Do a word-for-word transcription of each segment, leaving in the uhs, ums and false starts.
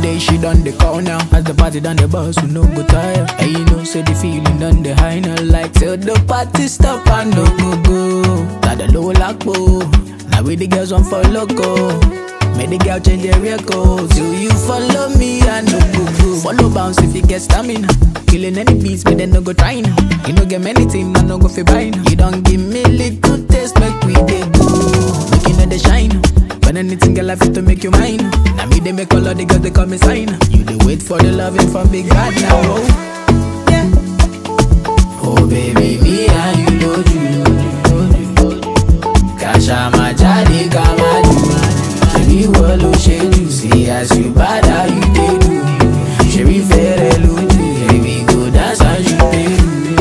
day she done the call now. As the party done the bus, we no go tire. And you know, say the feeling done the high now. Like till the party stop and no go go. Got the low lock, now with the girls on for loco. Make the girl change their record. Till you follow me, I no go go. Follow bounce if you get stamina. Killing any beats, but then no go try now. You no get many things, I no go fi buy now. You don't give me little taste, make we dey go. Make you know the shine. When anything girl I fit to make you mine. Now me they make all of the girls they call me sign. You they wait for the loving from big bad now. Oh, yeah. Oh baby, me and you know you. Kasha my jade kama She wallow, she juicy as you bad how you dey do. She be fair luju, baby go dance and you dey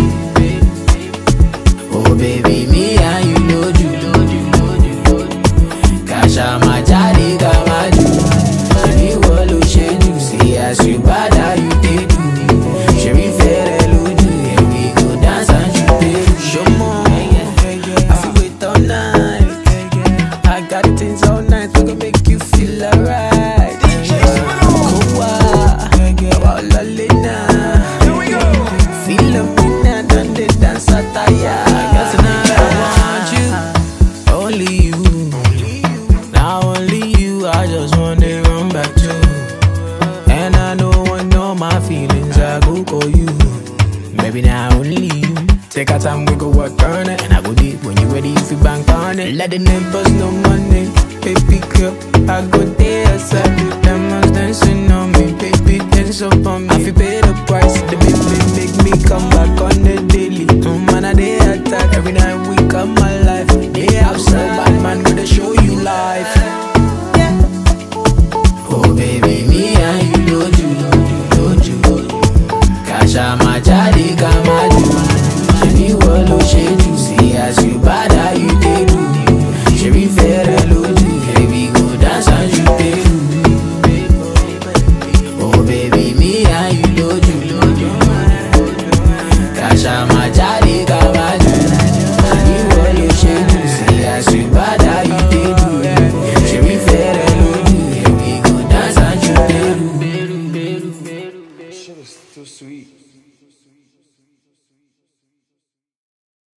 do. Oh baby, me and you know you. Kasha my jade kama ju. She be wallow, she juicy as you bad how you dey do. She be fair luju, baby go dance and you dey do. Show more, I feel wait all night. I got things all night, we gon' make you feel alright. Kowa, Walalina. Feel a winner, done the dance attire. Tonight I want you, only you. Now only you, I just wanna run back to. And I don't want no my feelings, I go call you. Maybe now only you. Take our time, we go work on it. And I go deep when you ready, if you bank on it. Let the neighbors know money. Baby girl, I go there outside with them ones dancing on me. Baby, dance up on me. I feel pay the price. The baby make me come back on the daily. No man, I they attack. Every night we come my life. They outside, bad man, gonna show you life.